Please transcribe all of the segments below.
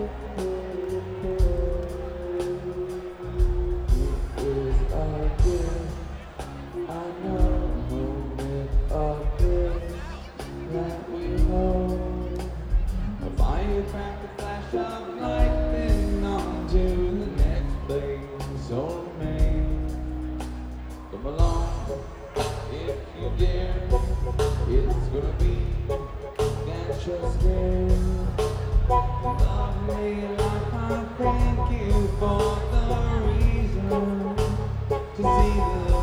Come along, if you dare. It's gonna be that you're scared. Love me like I thank you for the reason to see the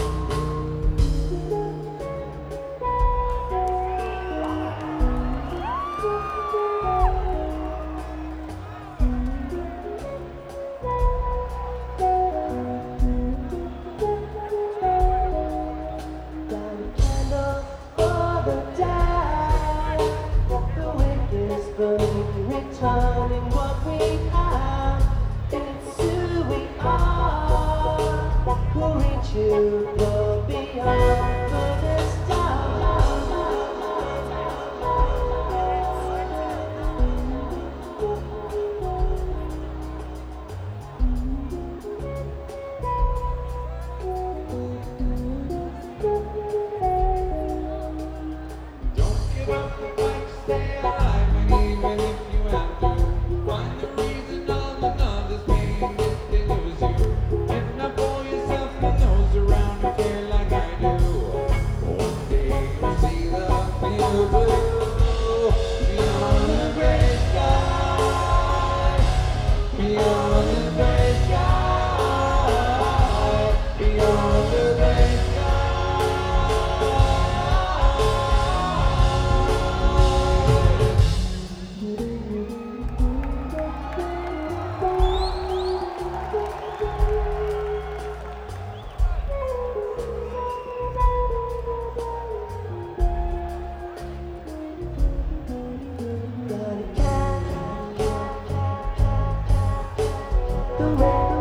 returning what we have. It's who we are. We'll reach you, go beyond for this Don't give up the fight, stay alive, and even if you have to find the reason all another's pain if they lose you. If not for yourself, and those around who care like I do. One day you'll see the field blue beyond the gray sky, beyond the gray sky, beyond the gray sky. the way